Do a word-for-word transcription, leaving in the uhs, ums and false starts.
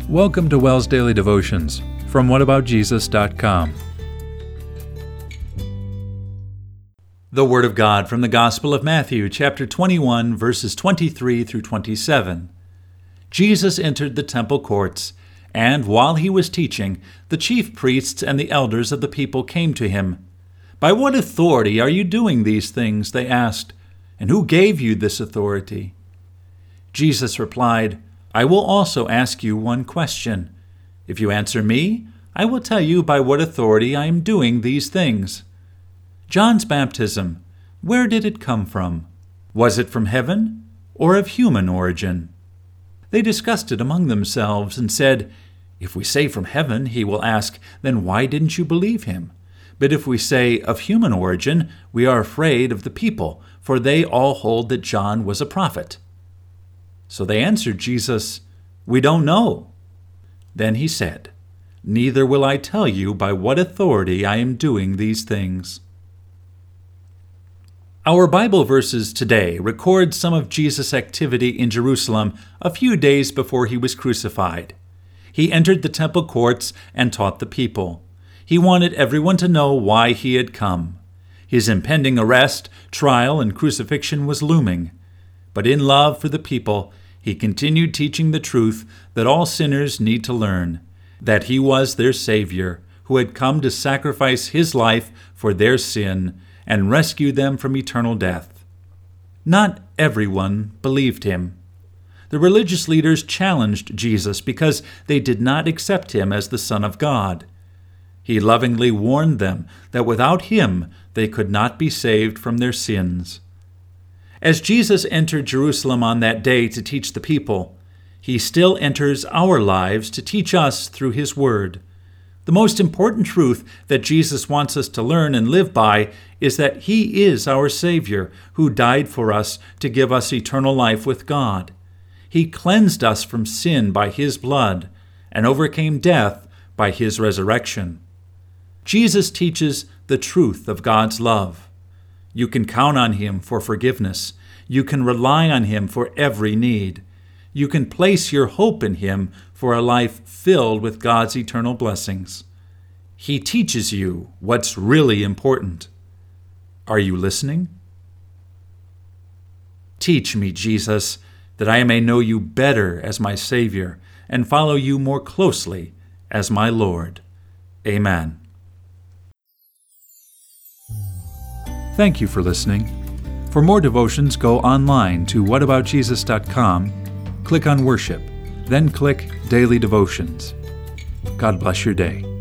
Welcome to Wells Daily Devotions from what about jesus dot com. The Word of God from the Gospel of Matthew, chapter twenty-one, verses twenty-three through twenty-seven. Jesus entered the temple courts, and while he was teaching, the chief priests and the elders of the people came to him. "By what authority are you doing these things?" they asked. "And who gave you this authority?" Jesus replied, "I will also ask you one question. If you answer me, I will tell you by what authority I am doing these things. John's baptism, where did it come from? Was it from heaven or of human origin?" They discussed it among themselves and said, "If we say from heaven," he will ask, "then why didn't you believe him? But if we say of human origin, we are afraid of the people, for they all hold that John was a prophet." So they answered Jesus, "We don't know." Then he said, "Neither will I tell you by what authority I am doing these things." Our Bible verses today record some of Jesus' activity in Jerusalem a few days before he was crucified. He entered the temple courts and taught the people. He wanted everyone to know why he had come. His impending arrest, trial, and crucifixion was looming. But in love for the people, he continued teaching the truth that all sinners need to learn, that he was their Savior, who had come to sacrifice his life for their sin and rescue them from eternal death. Not everyone believed him. The religious leaders challenged Jesus because they did not accept him as the Son of God. He lovingly warned them that without him they could not be saved from their sins. As Jesus entered Jerusalem on that day to teach the people, he still enters our lives to teach us through his word. The most important truth that Jesus wants us to learn and live by is that he is our Savior who died for us to give us eternal life with God. He cleansed us from sin by his blood and overcame death by his resurrection. Jesus teaches the truth of God's love. You can count on him for forgiveness. You can rely on him for every need. You can place your hope in him for a life filled with God's eternal blessings. He teaches you what's really important. Are you listening? Teach me, Jesus, that I may know you better as my Savior and follow you more closely as my Lord. Amen. Thank you for listening. For more devotions, go online to what about jesus dot com, click on Worship, then click Daily Devotions. God bless your day.